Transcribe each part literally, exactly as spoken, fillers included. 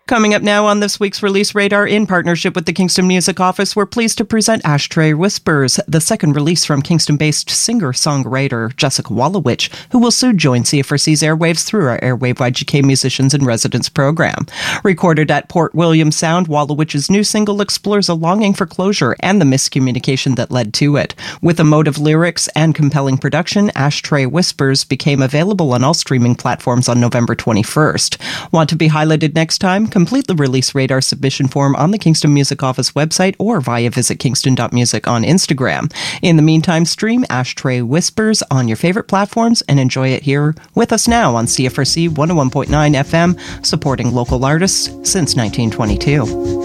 Coming up now on this week's Release Radar, in partnership with the Kingston Music Office, we're pleased to present Ashtray Whispers, the second release from Kingston-based singer-songwriter Jessica Wallowich, who will soon join C F R C's airwaves through our Airwave Y G K Musicians in Residence program. Recorded at Port William Sound, Wallowich's new single explores a longing for closure and the miscommunication that led to it. With emotive lyrics and compelling production, Ashtray Whispers became available on all streaming platforms on November twenty-first. Want to be highlighted next time? Complete the Release Radar submission form on the Kingston Music Office website or via visit kingston dot music on Instagram. In the meantime, stream Ashtray Whispers on your favorite platforms and enjoy it here with us now on C F R C one oh one point nine F M, supporting local artists since nineteen twenty-two.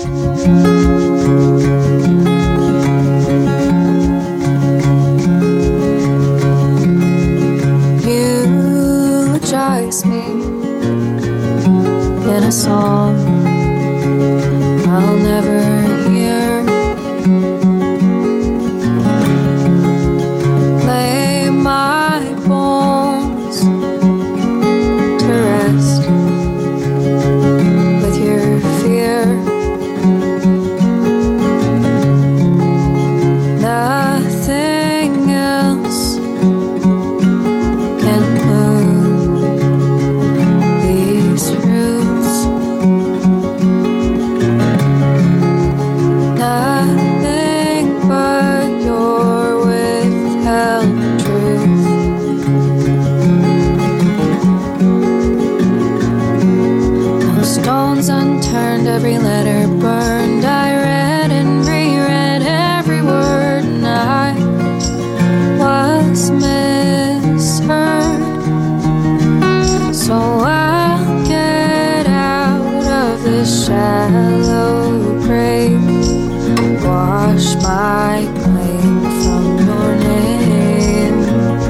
Eulogize me in a song I'll never hear. Lay my bones to rest with your fear. Nothing else can move these roots. Nothing but your withheld truth. No stones unturned, every letter burned. I read and reread every word, and I was misheard. So I'll get out of this shallow grave, wash my claim from your name.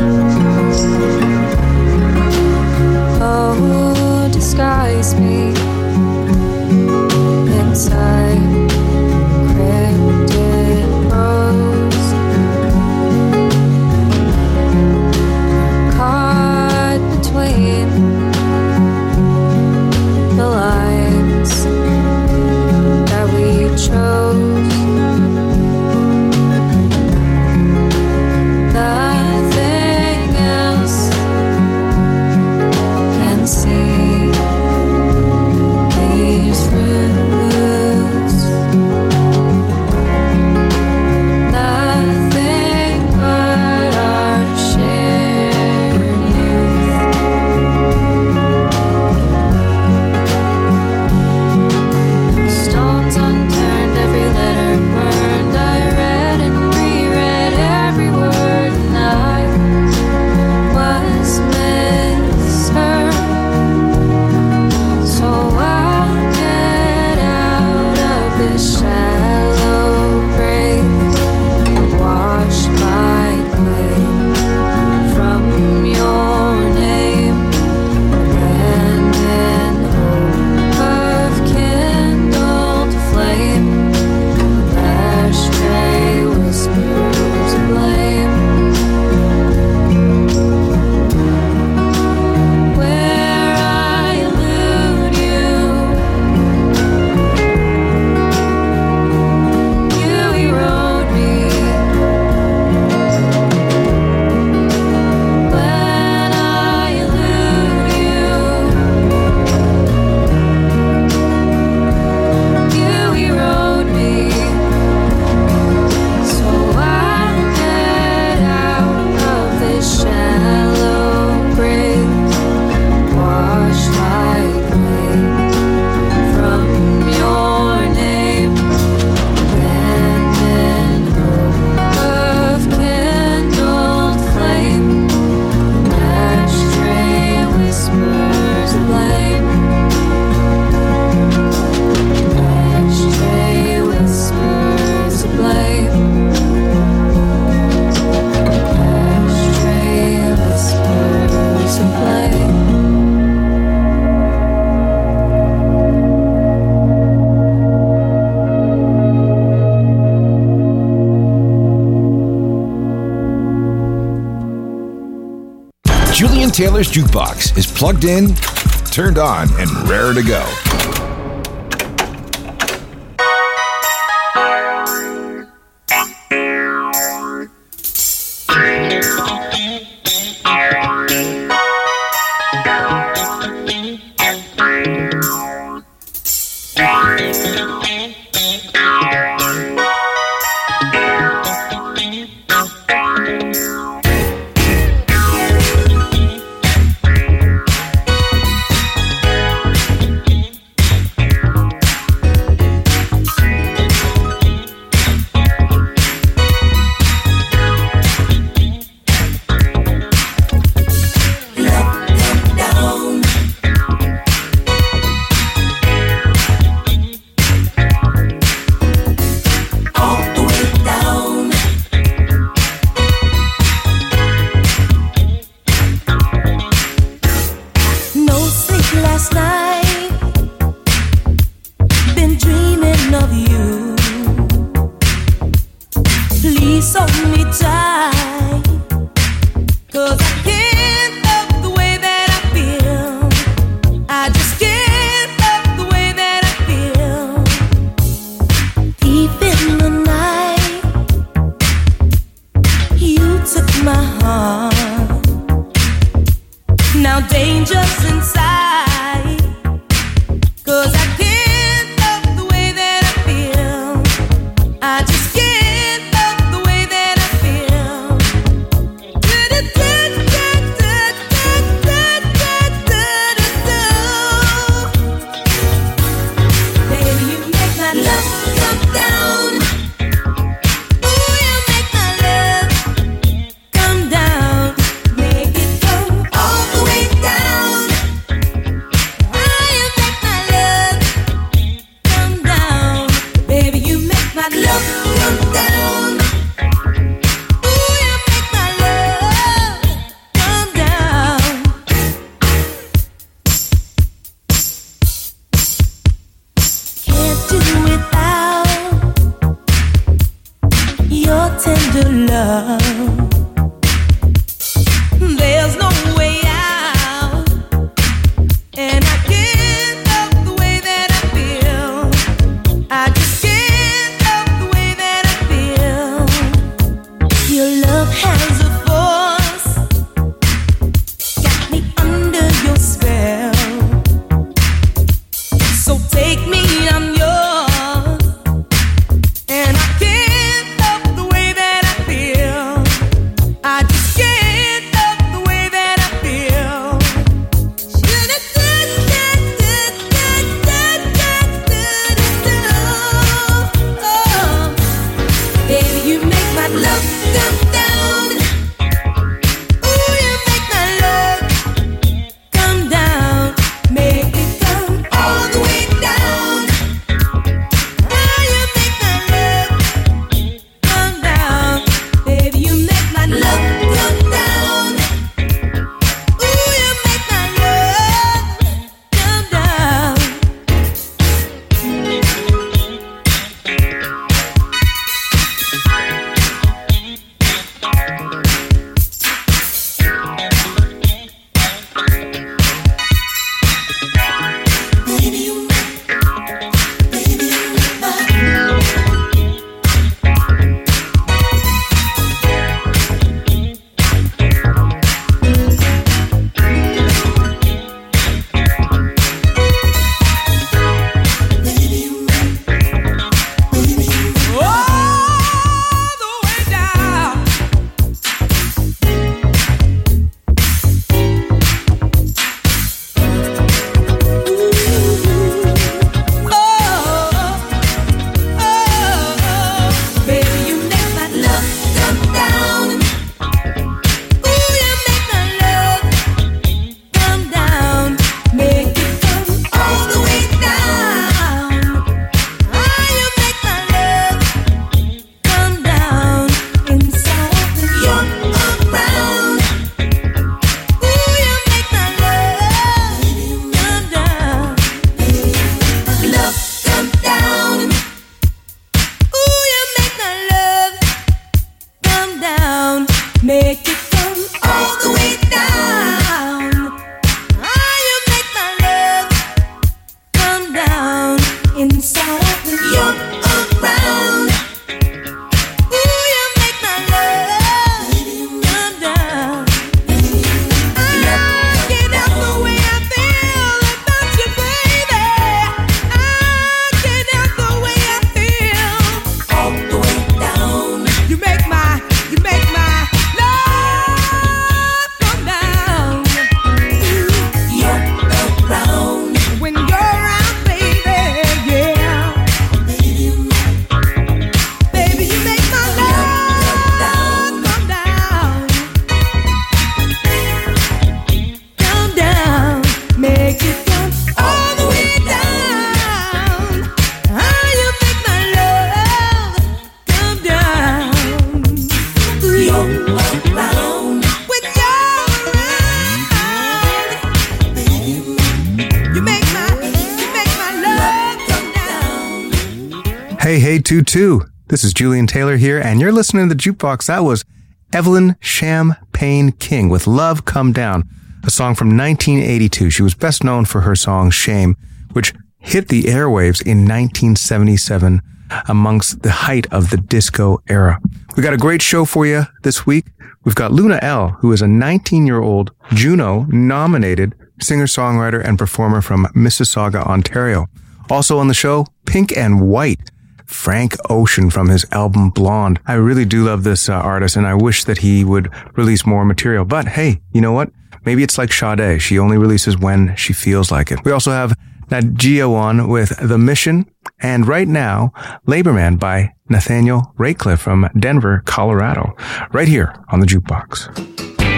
Oh, disguise me inside cryptic prose, caught between the lines that we chose. Nothing else can see these roots. Nothing but our shared youth. Stones unturned, every letter burned. I read and reread every word, and I was misheard. So I'll get out of this shallow grave, wash my claim from your name, and in hope of kindled flame, ashtray whispers of blame. Where I elude you, you erode me. When I elude you, you erode me. So I'll get out of this shallow grave, wash my claim from your name, and in hope of kindled flame, ashtray whispers of blame. Ashtray whispers of blame. Ashtray whispers of blame. Julian Taylor's Jukebox is plugged in, turned on, and rare to go. last night, been dreaming of you. Please hold me tight, 'cause I can't help the way that I feel. I just can't help the way that I feel. Deep in the night, you took my heart. Now danger's inside, 'cause I can't help the way that I feel. I just can't help the way that I feel. Baby, you make my love come down. Ooh, you make my love come down. Make it go all the way down. Ooh, you make my love come down. Baby, you make my love come down. Ooh, you make my love come down. Can't do without your tender love. There's no way out, and I can't help the way that I feel. I just can't help the way that I feel. Your love has a force, got me under your spell. So take me, I'm yours, and I can't help the way that I feel. Hey, hey, two two. This is Julian Taylor here, and you're listening to The Jukebox. That was Evelyn Champagne King with Love Come Down, a song from nineteen eighty-two. She was best known for her song Shame, which hit the airwaves in nineteen seventy-seven amongst the height of the disco era. We got a great show for you this week. We've got Luna Elle, who is a nineteen-year-old Juno-nominated singer-songwriter and performer from Mississauga, Ontario. Also on the show, Pink and White, Frank Ocean from his album Blonde. I really do love this uh, artist, and I wish that he would release more material. But hey, you know what? Maybe it's like Sade. She only releases when she feels like it. We also have Nadia on with The Mission, and right now, Labor Man by Nathaniel Ratcliffe from Denver, Colorado, right here on The Jukebox.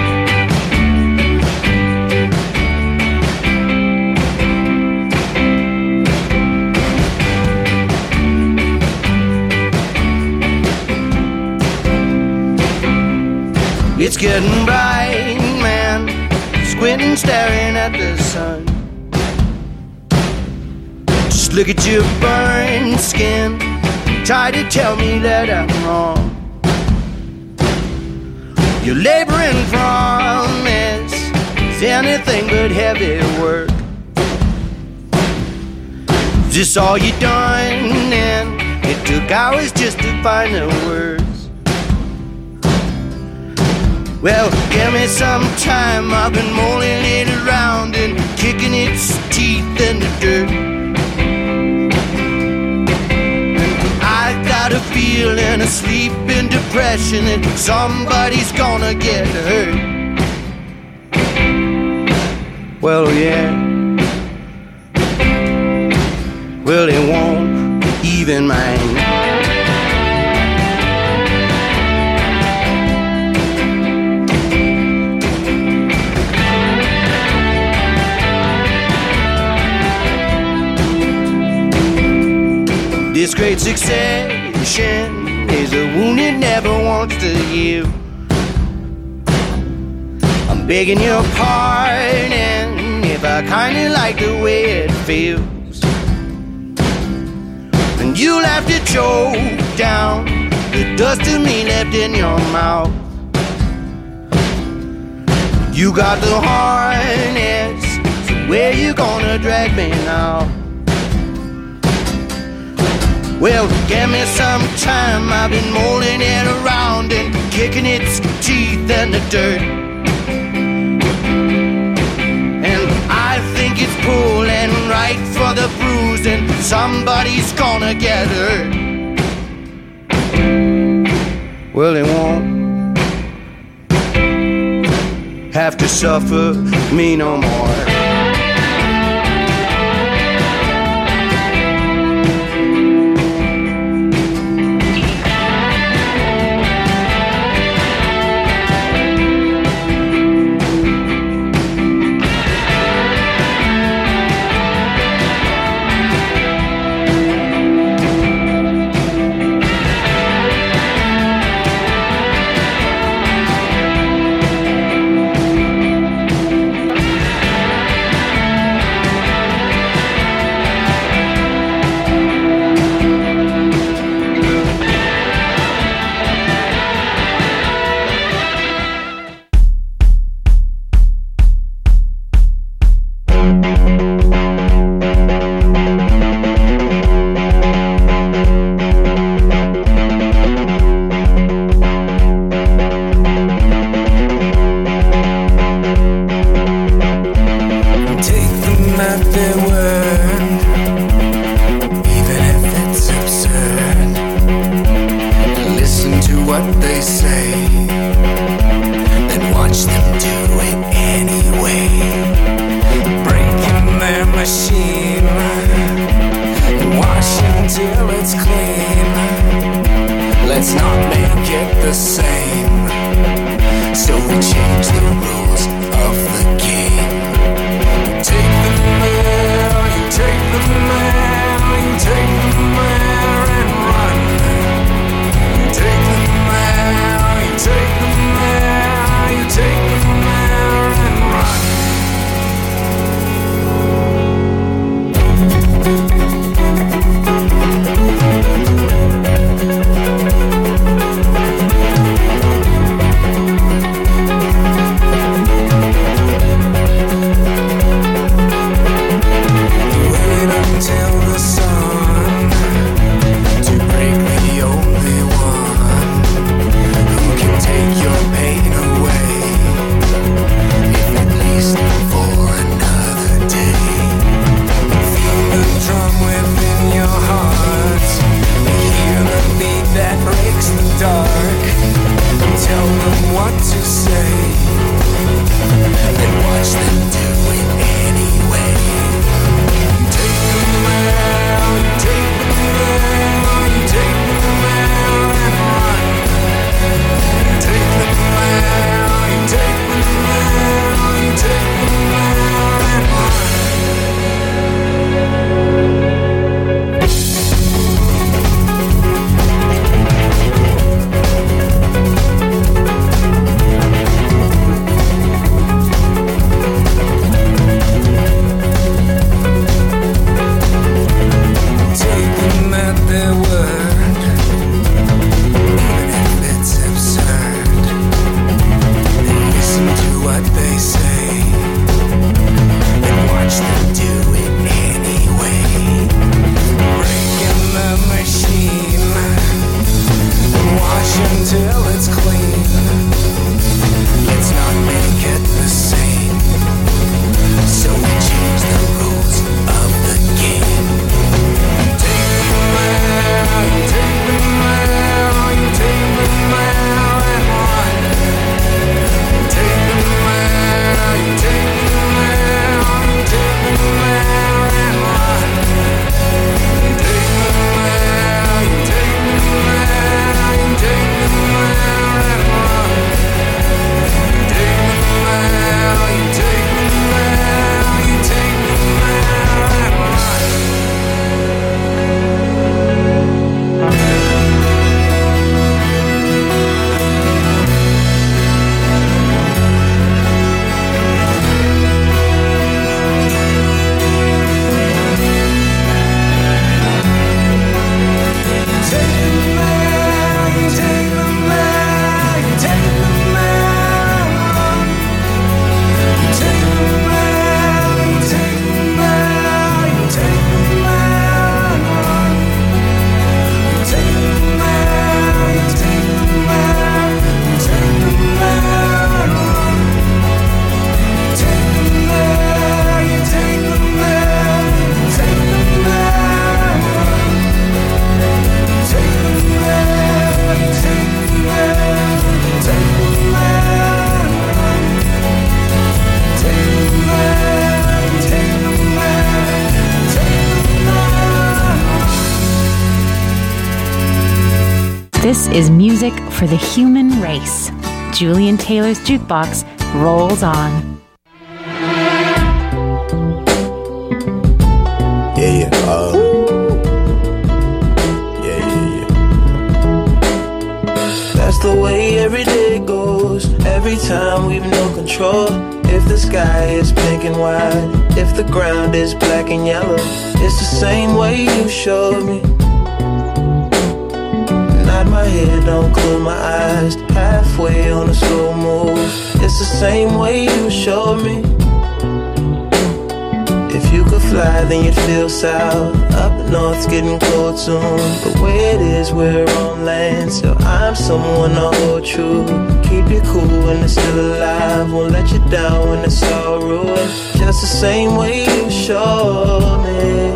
It's getting bright, man, squinting, staring at the sun. Just look at your burned skin, try to tell me that I'm wrong. Your laboring promise is anything but heavy work. Is this all you done? And it took hours just to find the words. Well, give me some time, I've been mulling it around and kicking its teeth in the dirt. And I got a feeling, a sleeping depression, that somebody's gonna get hurt. Well, yeah. Well, it won't even mind. This great succession is a wound it never wants to heal. I'm begging your pardon if I kinda like the way it feels. And you'll have to choke down the dust of me left in your mouth. You got the harness, so where you gonna drag me now? Well, give me some time, I've been mulling it around and kicking its teeth in the dirt. And I think it's pulling right for the bruise, and somebody's gonna get hurt. Well, it won't have to suffer me no more. Let's not make it the same. So we change the rules of the game. Take the man. This is music for the human race. Julian Taylor's Jukebox rolls on. Yeah, yeah, uh, yeah, yeah, yeah. That's the way every day goes. Every time we've no control. If the sky is pink and white, if the ground is black and yellow, it's the same way you showed me. Nod my head, don't close my eyes. Halfway on a slow move. It's the same way you showed me. If you could fly, then you'd feel south. Up north's getting cold soon. The way it is, we're on land, so I'm someone to hold true. Keep you cool when it's still alive. Won't let you down when it's all ruined. Just the same way you showed me.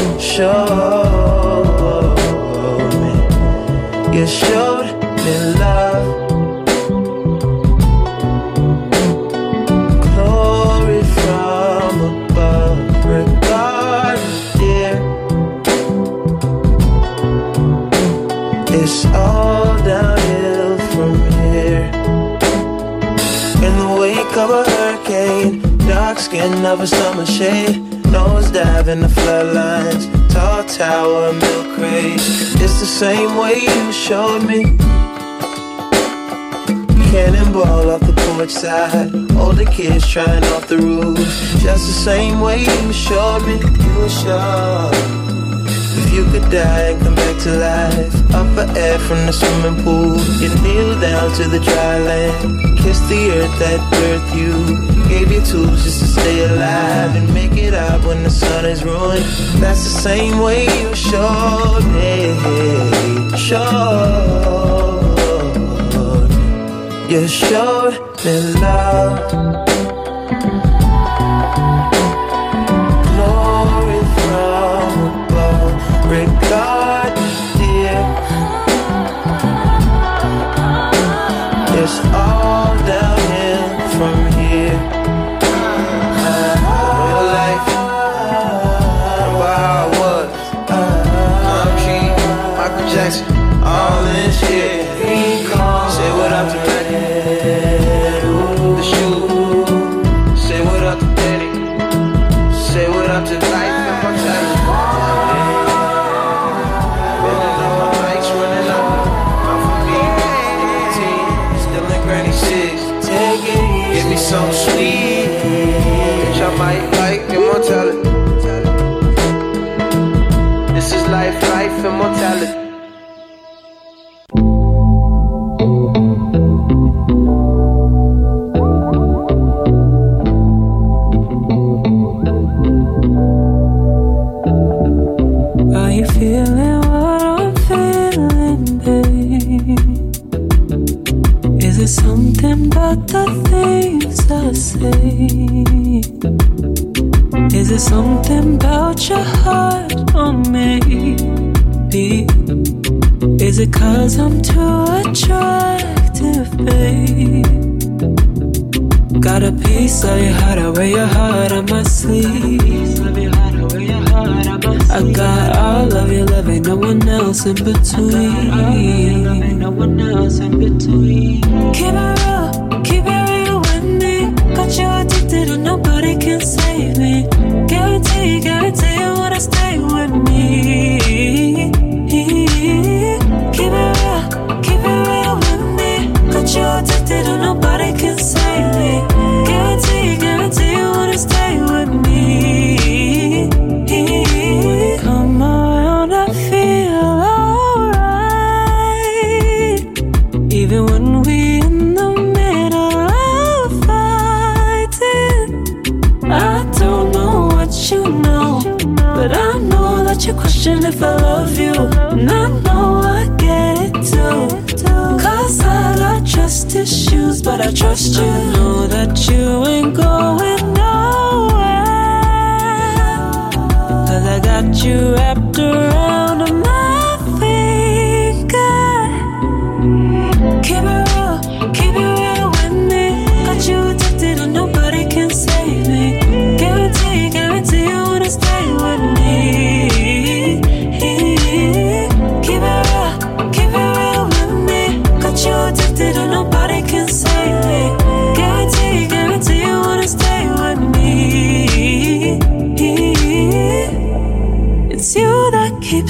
Showed me. You showed me love. Glory from above. Regardless, dear, it's all downhill from here. In the wake of a hurricane, dark skin of a summer shade, nose dive in the floodlines, tall tower, milk crate. It's the same way you showed me. Cannonball off the porch side, older kids trying off the roof. Just the same way you showed me. You showed. If you could die and come back to life, up for air from the swimming pool, you kneel down to the dry land, kiss the earth that birthed you, gave you tools just to stay alive and make it out when the sun is ruined. That's the same way you showed me. Showed. You showed me love. Glory from above. Regardless, dear, it's all downhill from here. Real life, remember how it was. I'm King, Michael Jackson, all in shit. Say what up to Lenny, the shoe. Say what up to Danny. Say what up to life and mortality. Running up my bikes, running up. I'm from B, eighteen, still in Granny six. Take it easy. Give me some sweet, which I might like immortality. This is life, life, immortality. Is it something about your heart or maybe? Is it 'cause I'm too attractive, babe? Got a piece of your heart, I wear your heart on my sleeve. I got all of your love, ain't no one else in between. No one else in between. Keep it real, keep it real with me. Got you addicted and nobody can save me. Guarantee, guarantee you wanna stay with me. Keep it real, keep it real with me. Got you addicted and nobody can save me. Guarantee, guarantee you wanna stay with me. Come around, I feel alright. Even when we in the middle of fighting. I don't know what you know, but I know that you question if I love you. And I know I get it too, 'cause I got trust issues, but I trust you. I know that you ain't going nowhere, 'cause I got you wrapped around my finger. Keep it real, keep it real with me. Got you addicted and nobody can save me. Guarantee, guarantee you wanna stay with me. Keep it real, keep it real with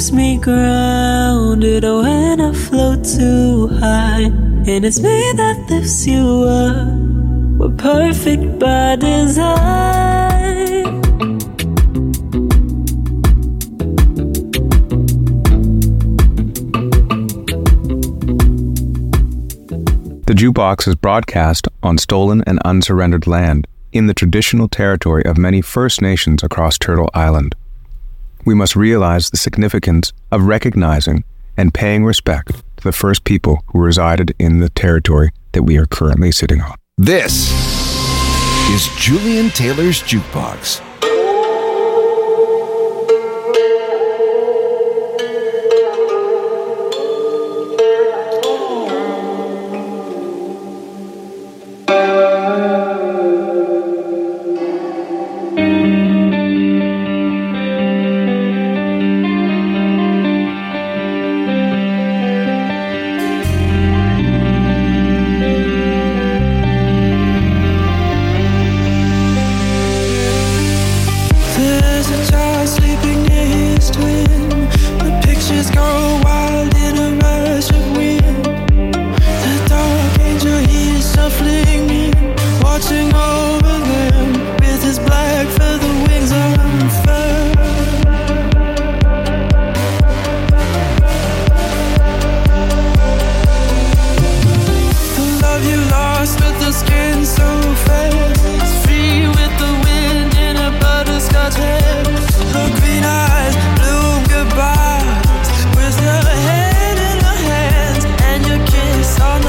keeps me grounded when I float too high. And it's me that lifts you up. We're perfect by design. The Jukebox is broadcast on stolen and unsurrendered land in the traditional territory of many First Nations across Turtle Island. We must realize the significance of recognizing and paying respect to the first people who resided in the territory that we are currently sitting on. This is Julian Taylor's Jukebox.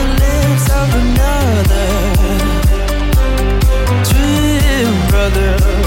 Brother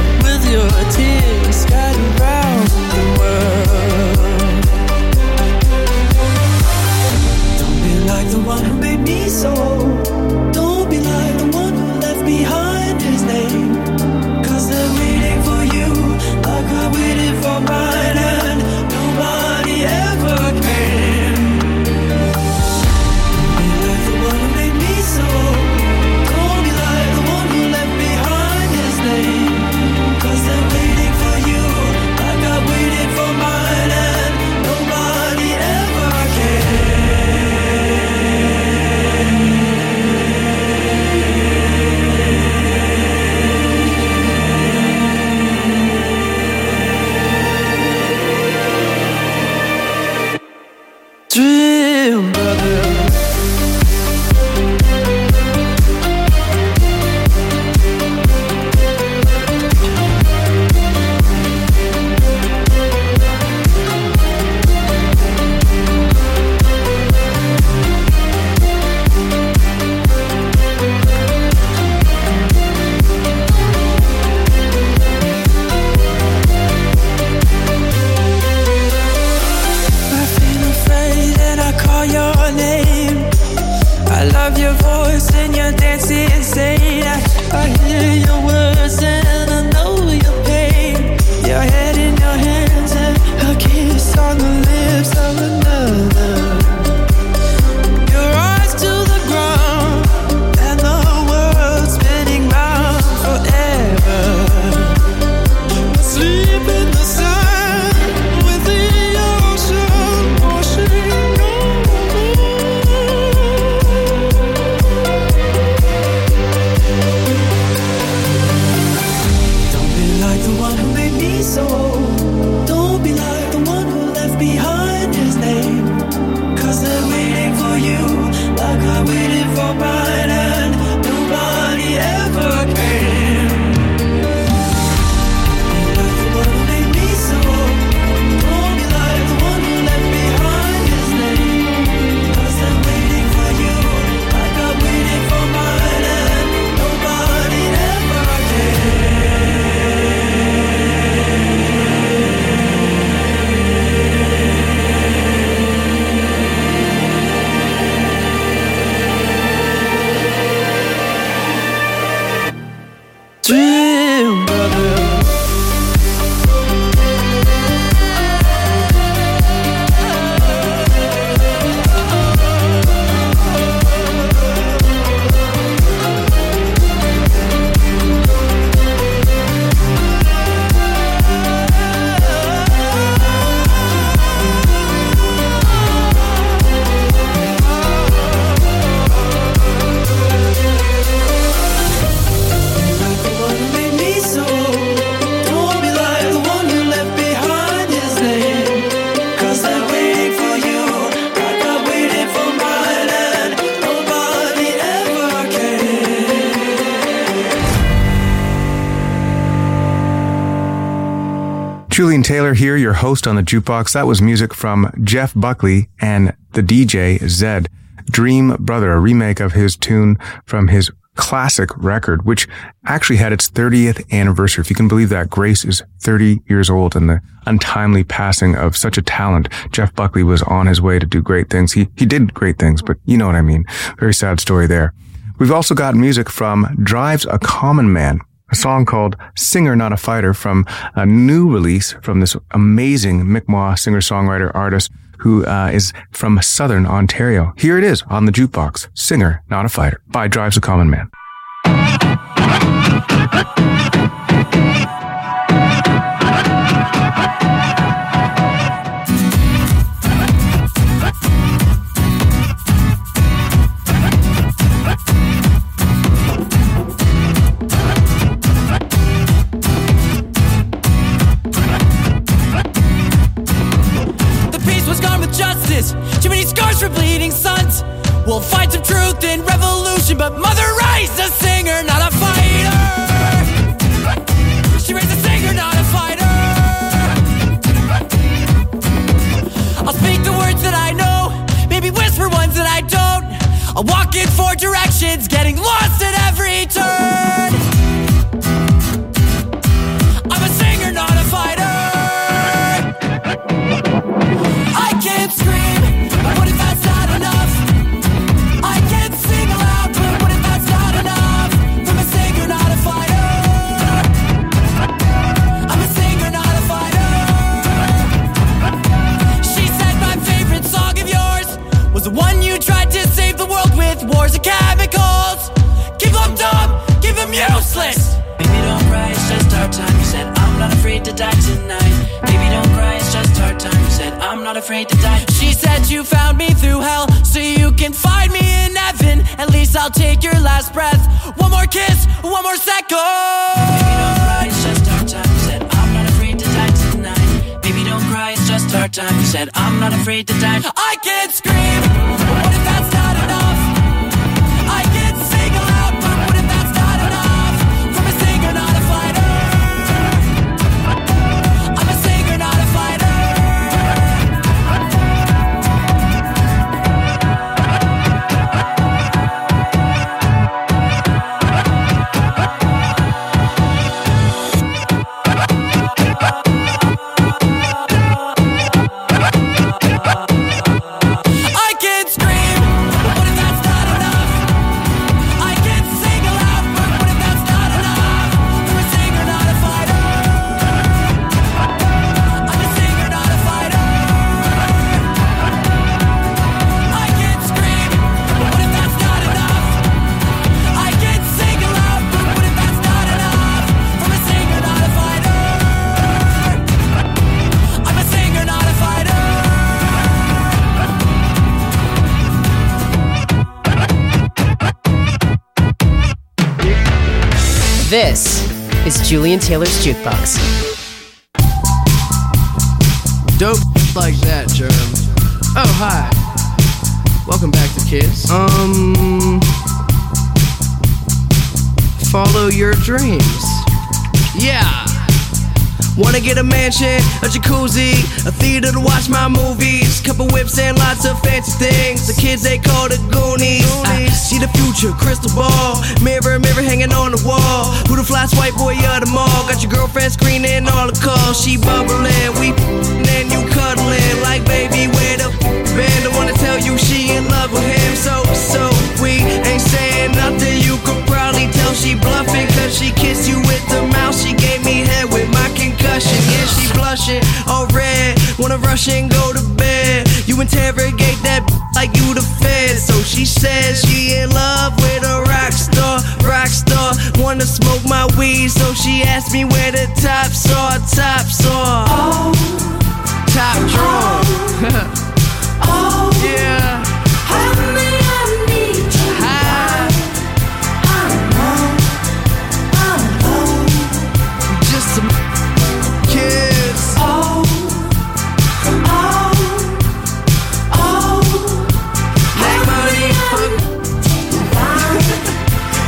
Julian Taylor here, your host on the Jukebox. That was music from Jeff Buckley and the D J Zed. Dream Brother, a remake of his tune from his classic record, which actually had its thirtieth anniversary. If you can believe that, Grace is thirty years old, and the untimely passing of such a talent. Jeff Buckley was on his way to do great things. He, he did great things, but you know what I mean. Very sad story there. We've also got music from Drives a Common Man, a song called Singer Not a Fighter from a new release from this amazing Mi'kmaq singer-songwriter artist who uh, is from Southern Ontario. Here it is on the Jukebox, Singer Not a Fighter by Drives a Common Man. Too many scars for bleeding sons. We'll fight some truth in revolution, but Mother raised a singer, not a fighter. She raised a singer, not a fighter. I'll speak the words that I know, maybe whisper ones that I don't. I'll walk in four directions, getting lost at every turn. I'm a singer, not a fighter. I can't scream, but what if that's not enough? I can't sing aloud, but what if that's not enough? I'm a singer, not a fighter. I'm a singer, not a fighter. She said my favorite song of yours was the one you tried to save the world with. Wars of chemicals. Keep them dumb, keep them useless. Baby, don't cry, it's just our time. You said I'm not afraid to die tonight. Baby, don't cry, it's just our time. You said I'm not afraid to die. She said you found me through hell, so you can find me in heaven. At least I'll take your last breath. One more kiss, one more second. Baby, don't cry, it's just our time. You said I'm not afraid to die tonight. Baby, don't cry, it's just our time. You said I'm not afraid to die. I can't scream, but what if that's not enough? I can't sing aloud, but what if that's not enough? From a singer, not a fighter. I'm a singer, not a fighter. I can't scream, but what if that's not enough? I can't sing aloud, but what if that's not enough? From a singer, not a fighter. I'm a singer, not a fighter. I can't scream, but what if that's not enough? I can't sing aloud, but what if that's not enough? From a singer, not a fighter. I'm a singer, not a fighter. This is Julian Taylor's Jukebox. Dope like that, Germ. Oh, hi. Welcome back to Kids. Um, follow your dreams. Yeah. Wanna get a mansion, a jacuzzi, a theater to watch my movies, couple whips and lots of fancy things. The kids they call the Goonies. I see the future, crystal ball, mirror, mirror hanging on the wall. Who the flyest white boy of them all? Got your girlfriend screening all the calls. She bubbling, we and you cuddling like baby where the band. I wanna tell you she in love with him, so so we ain't saying nothing. You could probably tell she bluffing, cause she kissed you with the mouth. She gave me head with my concussion. Yeah, she blushing, all red. Wanna rush and go to bed. You interrogate that like you the fed. So she says she in love with a rock star, rock star. Wanna smoke my weed, so she asked me where the tops are, tops are. Oh, top drawer. Oh, oh, yeah. Honey, I need you. High. I'm alone, I'm alone. Just some kiss. Oh, oh, oh. Make money, fuck.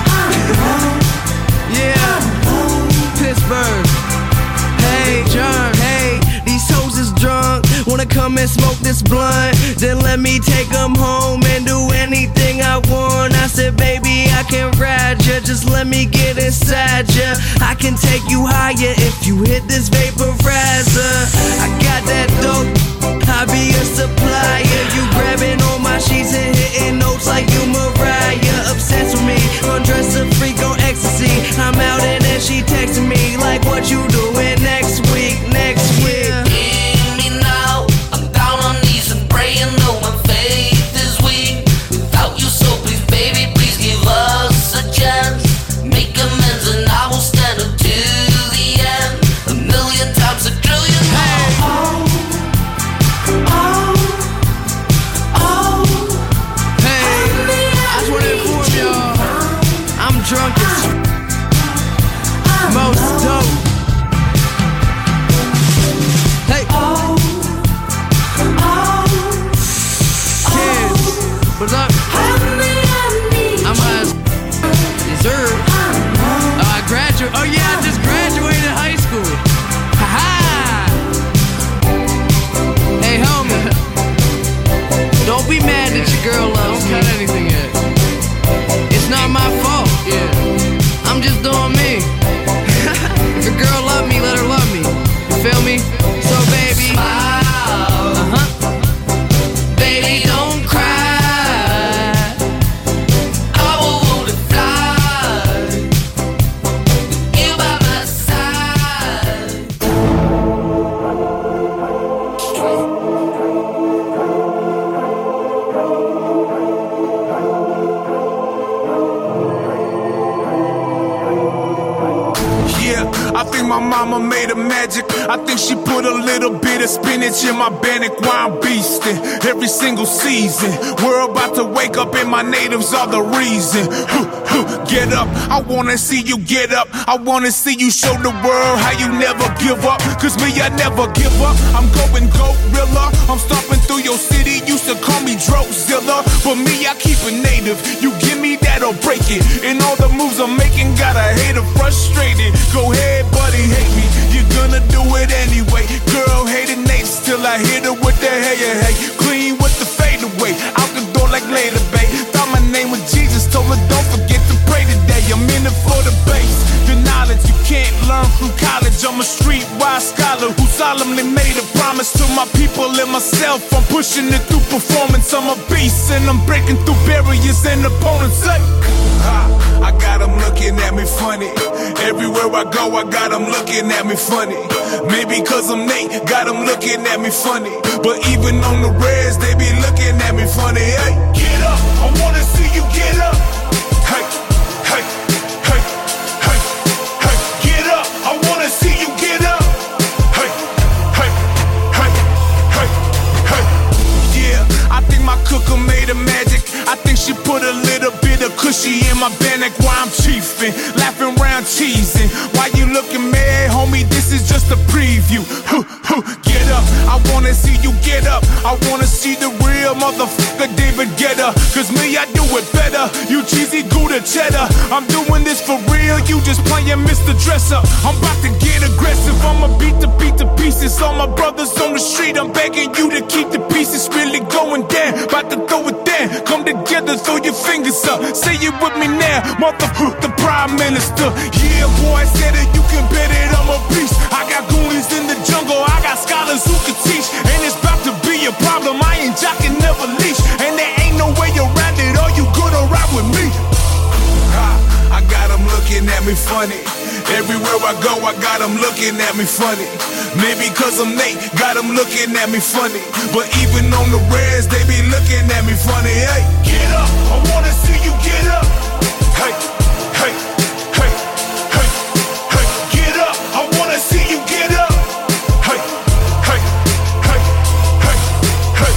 Yeah. Pittsburgh. Hey, John. come and smoke this blunt, then let me take them home and do anything I want. I said, baby, I can ride ya, just let me get inside ya. I can take you higher if you hit this vaporizer. I got that dope, I be a supplier. You grabbing on my sheets and hitting notes like you Mariah. Obsessed with me, undress a freak on ecstasy. I'm out and then she texting me like, what you doing next week, next week? Hear me now, I'm down on knees and praying, though my faith is weak. Without you, so please, baby, please give us a chance. Make amends and I will stand up to the end. A million times, a trillion times. Oh, oh, oh. Hey, I just want to inform y'all, I'm drunk as most dope. Hey, oh, oh, kids, what's up? I'm a dessert. Oh, I graduated. Oh yeah, I just graduated high school. Ha ha. Hey, homie, don't be mad that your girl loves me. Don't cut anything yet. It's not my fault. Yeah, I'm just doing me. If a girl love me, let her love me. You feel me? So baby, smile. Uh-huh. Baby, don't cry. I will want to fly. You by my side. I think my mama made a magic. I think she put a little bit of spinach in my bannock while I'm beastin'. Every single season, we're about to wake up and my natives are the reason. Get up, I wanna see you get up. I wanna see you show the world how you never give up. Cause me, I never give up. I'm going gorilla. I'm stomping through your city. Used to call me Drozilla, but me, I keep it native. You give me that or break it. And all the moves I'm making got a hater frustrated. Go ahead, buddy, hate me. You're gonna do it anyway. Girl hating Nates till I hit her with the hey, hey, hey. Clean with the fade away. Out the door like later, babe. Thought my name was Jesus. Told her don't forget to pray today. I'm in it for the base. The knowledge you can't learn from college. I'm a streetwise scholar who solemnly made a promise to my people and myself. I'm pushing it through performance. I'm a beast and I'm breaking through barriers and opponents. Say, I got them looking at me funny. Everywhere I go, I got them looking at me funny. Maybe cause I'm Nate, got them looking at me funny. But even on the reds, they be looking at me funny. Hey, get up, I wanna see you get up. Hey, hey, hey, hey, hey, get up, I wanna see you get up. Hey, hey, hey, hey, hey. Yeah, I think my cooker made a magic. I think she put a little bit of cushy in my bannock while I'm chiefin', laughing round cheesing. Why you looking mad, homie? This is just a preview. Get up, I wanna see you get up. I wanna see the real motherfucker David Guetta. Cause me, I do it better. You cheesy Gouda cheddar. I'm doing this for real, you just playing Mister Dresser. I'm about to get aggressive, I'ma beat the beat to pieces. All my brothers on the street, I'm begging you to keep the pieces really going down. About to throw it down, come together, throw your fingers up. Say it with me now, motherfucker, the prime minister. Yeah, boy, I said it, you can bet it, I'm a beast. I got goonies in the jungle, I got scholars who can teach. And it's about to be a problem, I ain't jocking, never leash. And there ain't no way around it, all you gonna ride with me. I got them looking at me funny. Everywhere I go, I got them looking at me funny. Maybe cause I'm Nate, got them looking at me funny. But even on the reds, they be looking at me funny. Hey, get up, I wanna see you get up. Hey, hey, hey, hey, hey, get up, I wanna see you get up. Hey, hey, hey, hey, hey.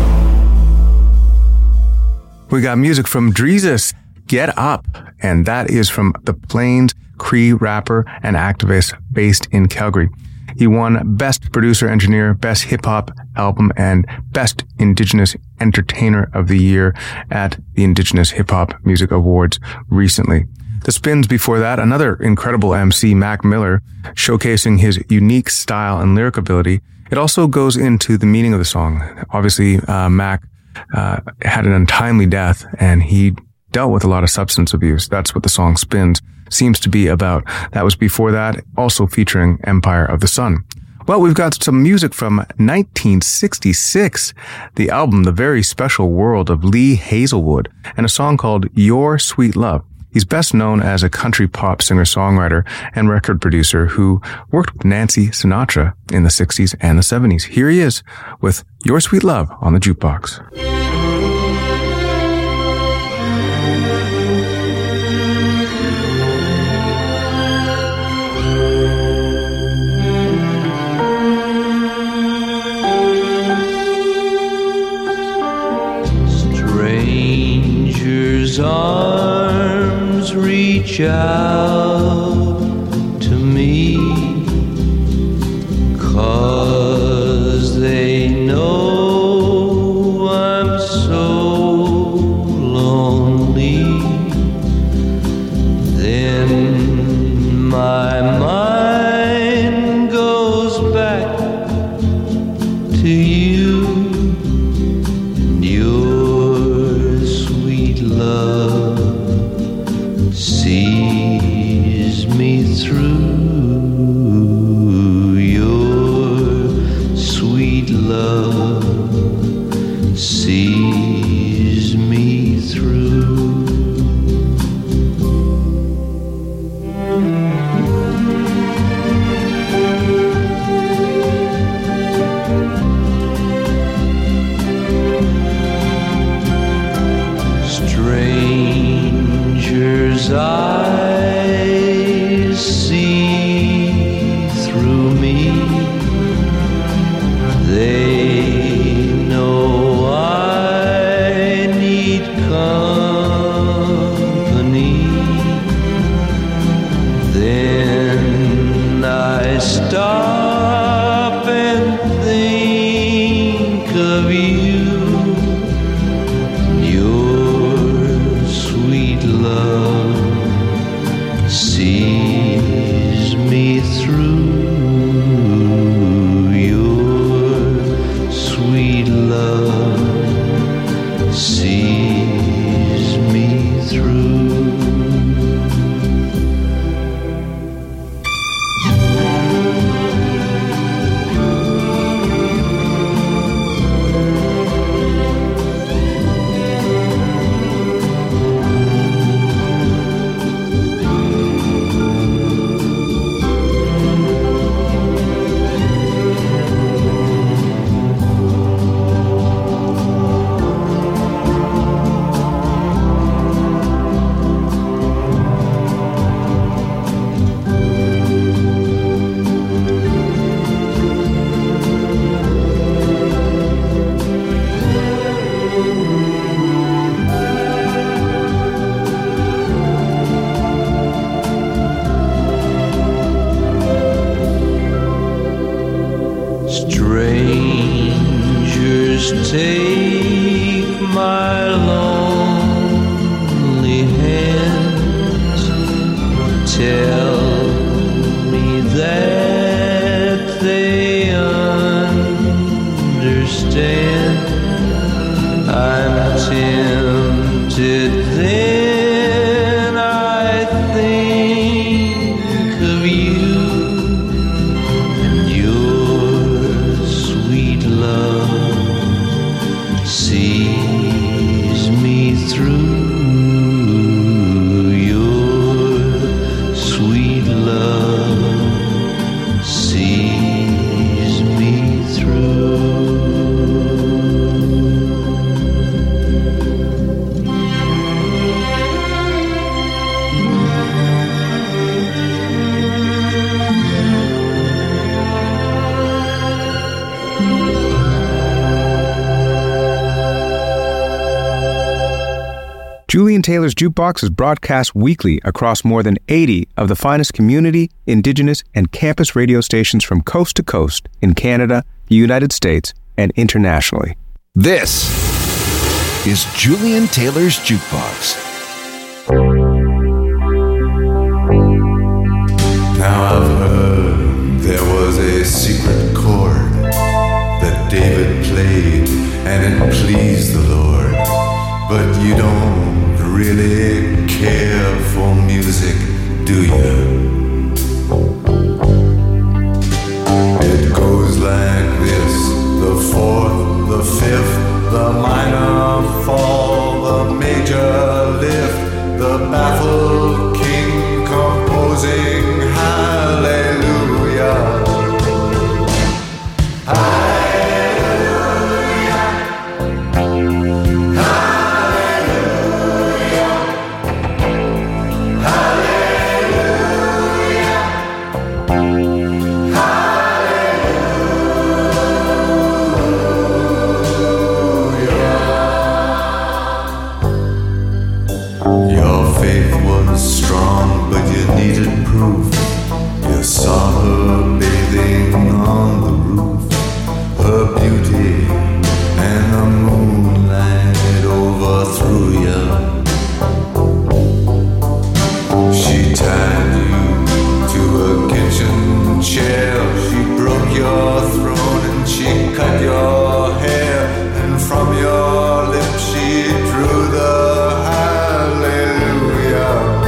We got music from Dreezus, Get Up, and that is from the Plains Cree rapper and activist based in Calgary. He won Best Producer Engineer, Best Hip Hop Album, and Best Indigenous Entertainer of the Year at the Indigenous Hip Hop Music Awards recently. The Spins before that, another incredible M C, Mac Miller, showcasing his unique style and lyric ability. It also goes into the meaning of the song. Obviously, uh, Mac uh, had an untimely death, and he dealt with a lot of substance abuse. That's what the song Spins seems to be about. That was before that, also featuring Empire of the Sun. Well, we've got some music from nineteen sixty-six, the album The Very Special World of Lee Hazelwood, and a song called Your Sweet Love. He's best known as a country pop singer-songwriter and record producer who worked with Nancy Sinatra in the sixties and the seventies. Here he is with Your Sweet Love on the Jukebox. Strangers' arms reach out to me, 'cause they know I'm so lonely. Then my mind goes back to you and your sweet love sees me through. Your sweet love sees me through. Strangers' eyes see through me. They know I need company. Then I stop and think of you. Your sweet love sees me through. Your sweet love sees me through. Strangers take my lonely hands, tell me that they understand. I'm tempted, then I think of you and your sweet love sees me through. Your sweet love sees me through. Julian Taylor's Jukebox is broadcast weekly across more than eighty of the finest community, indigenous, and campus radio stations from coast to coast in Canada, the United States, and internationally. This is Julian Taylor's Jukebox. and it pleased the Lord. But you don't really care for music, do you? It goes like this: the fourth, the fifth, the minor fall, the major lift, the baffled king composing hallelujah. You saw her bathing on the roof, her beauty and the moonlight overthrew you. She tied you to a kitchen chair, she broke your throne and she cut your hair, and from your lips she drew the hallelujah.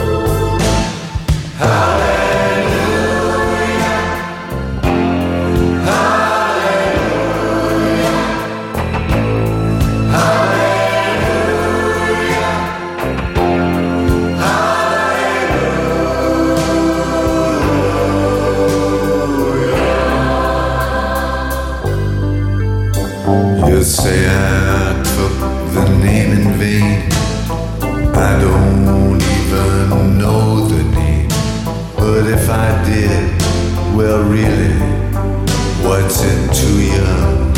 You say I took the name in vain. I don't even know the name. But if I did, well really, what's it to you?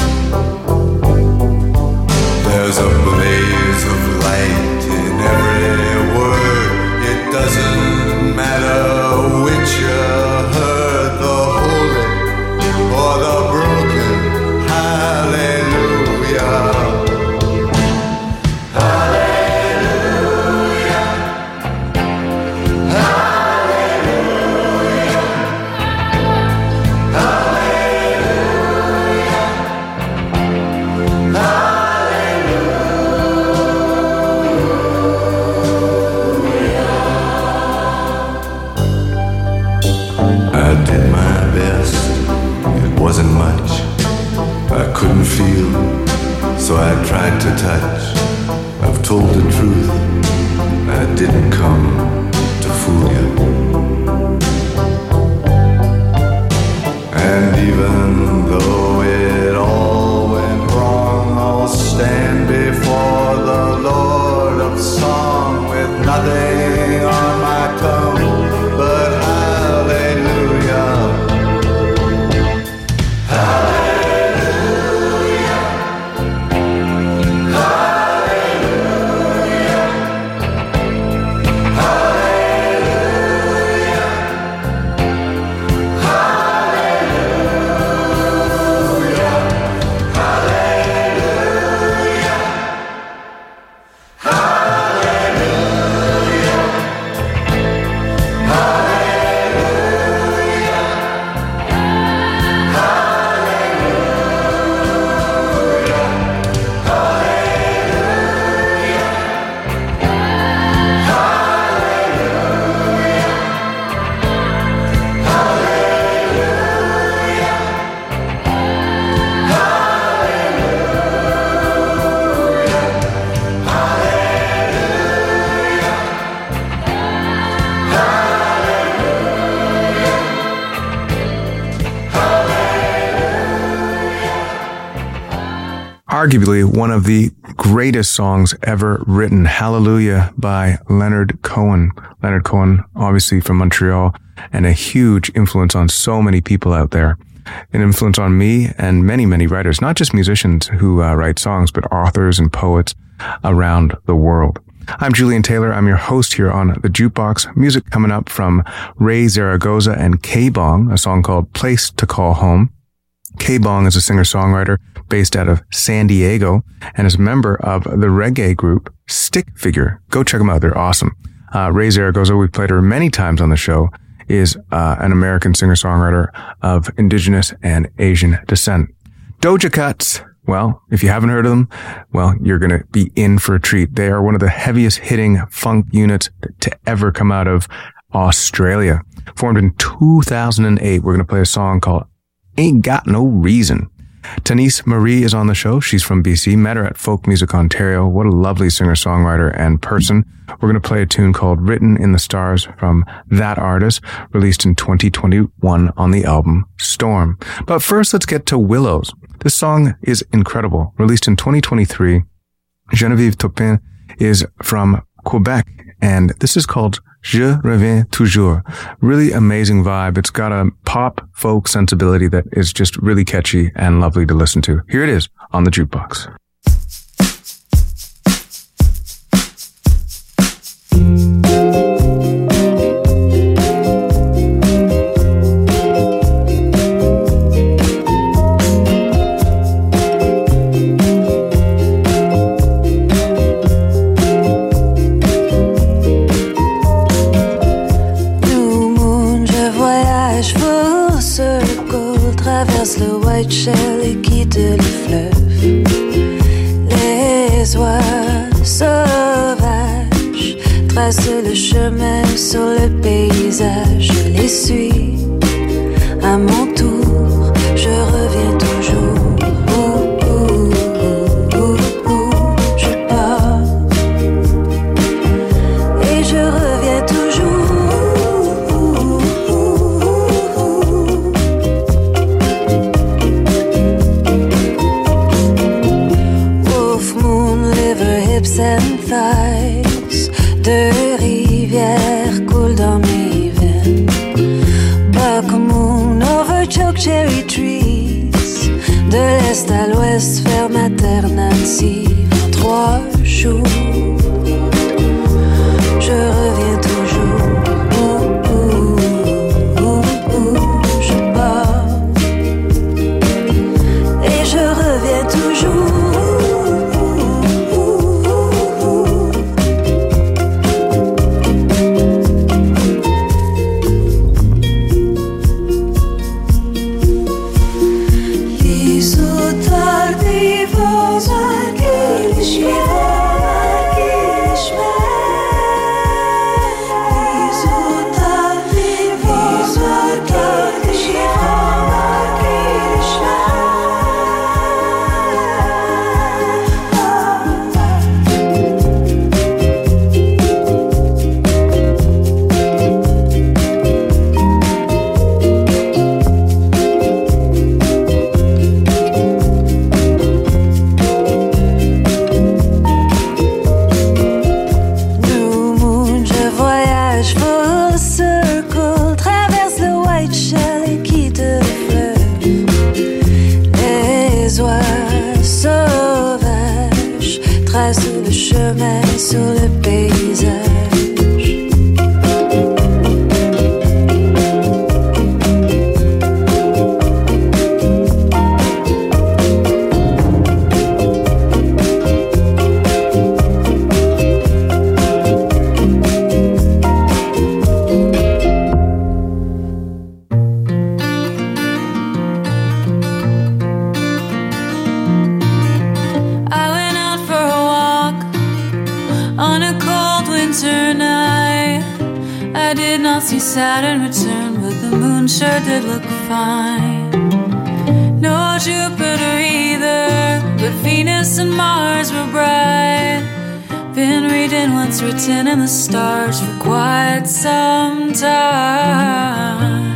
There's a blaze of light in every word. It doesn't matter which you heard, the holy or the broken. Hallelujah. I did my best, it wasn't much. I couldn't feel, so I tried to touch. I've told the truth, I didn't come to fool you. And even though it all went wrong, I'll stand before the Lord of Song with nothing on my tongue but hallelujah. Arguably one of the greatest songs ever written, Hallelujah by Leonard Cohen. Leonard Cohen, obviously from Montreal, and a huge influence on so many people out there. An influence on me and many, many writers, not just musicians who uh, write songs, but authors and poets around the world. I'm Julian Taylor. I'm your host here on The Jukebox. Music coming up from Ray Zaragoza and K-Bong, a song called Place to Call Home. K-Bong is a singer-songwriter based out of San Diego and is a member of the reggae group Stick Figure. Go check them out. They're awesome. Uh, Ray Zaragoza, we've played her many times on the show, is uh, an American singer-songwriter of Indigenous and Asian descent. Doja Cat's Well, if you haven't heard of them, well, you're going to be in for a treat. They are one of the heaviest hitting funk units to ever come out of Australia. Formed in two thousand eight, we're going to play a song called Ain't Got No Reason. Tanise Marie is on the show. She's from B C. Met her at Folk Music Ontario. What a lovely singer-songwriter and person. We're going to play a tune called Written in the Stars from that artist, released in twenty twenty-one on the album Storm. But first, let's get to Willows. This song is incredible. Released in twenty twenty-three, Geneviève Topin is from Quebec, and this is called Je Reviens Toujours. Really amazing vibe. It's got a pop folk sensibility that is just really catchy and lovely to listen to. Here it is on the Jukebox. Le Whiteshell et quitte les fleuves. Les oies sauvages tracent le chemin sur le paysage. Je les suis à mon tour, je reviens toujours. Oh, oh, oh, oh, oh, je pars et je reviens toujours. And thighs, deux rivières coulent dans mes veines. Buck moon over choke cherry trees. De l'est à l'ouest, ferme alternative. En trois jours, je reviens toujours. Oh, oh, oh, oh, je pars et je reviens toujours. Sur le paysage. Saturn returned, but the moon sure did look fine. No Jupiter either, but Venus and Mars were bright. Been reading what's written in the stars for quite some time.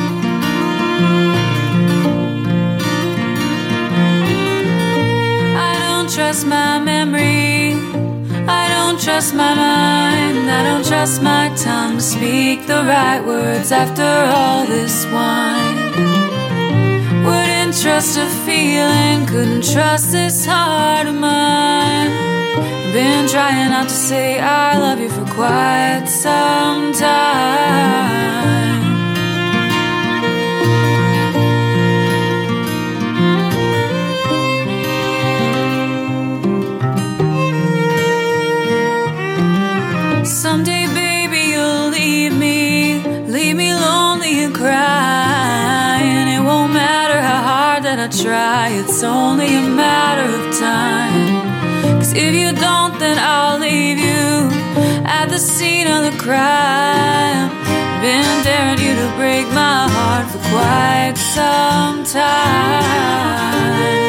I don't trust my memory, I don't trust my mind, I don't trust my tongue to speak the right words after all this wine. Wouldn't trust a feeling, couldn't trust this heart of mine. Been trying not to say I love you for quite some time. Someday, baby, you'll leave me, leave me lonely and crying. It won't matter how hard that I try, it's only a matter of time. Cause if you don't, then I'll leave you at the scene of the crime. Been daring you to break my heart for quite some time.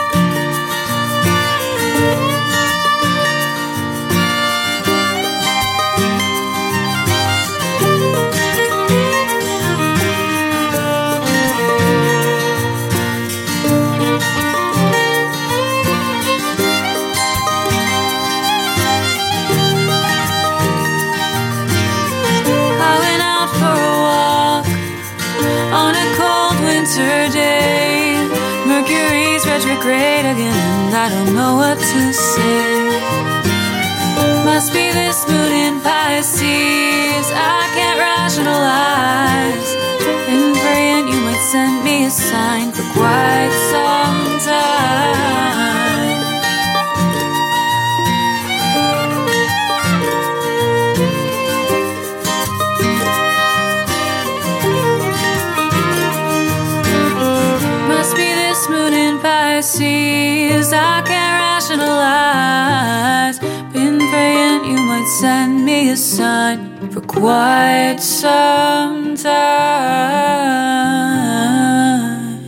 Day. Mercury's retrograde again, and I don't know what to say. Must be this moon in Pisces I can't rationalize. Been praying you might send me a sign for quite some time. Pisces, I can't rationalize. Been praying you might send me a sign for quite some time.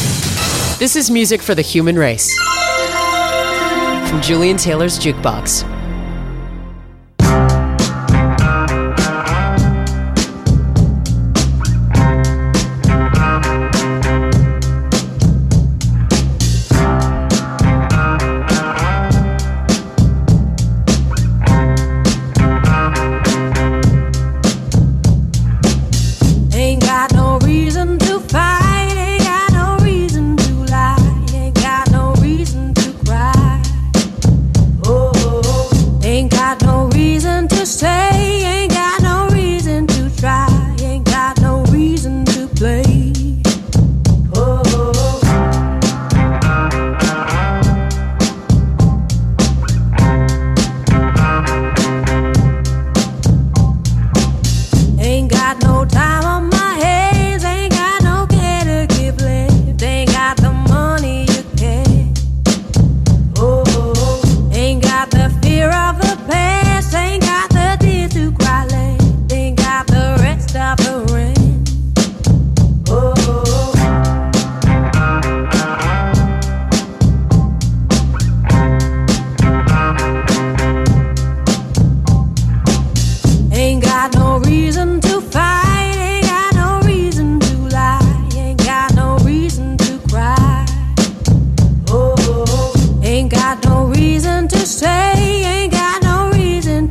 This is music for the human race from Julian Taylor's Jukebox.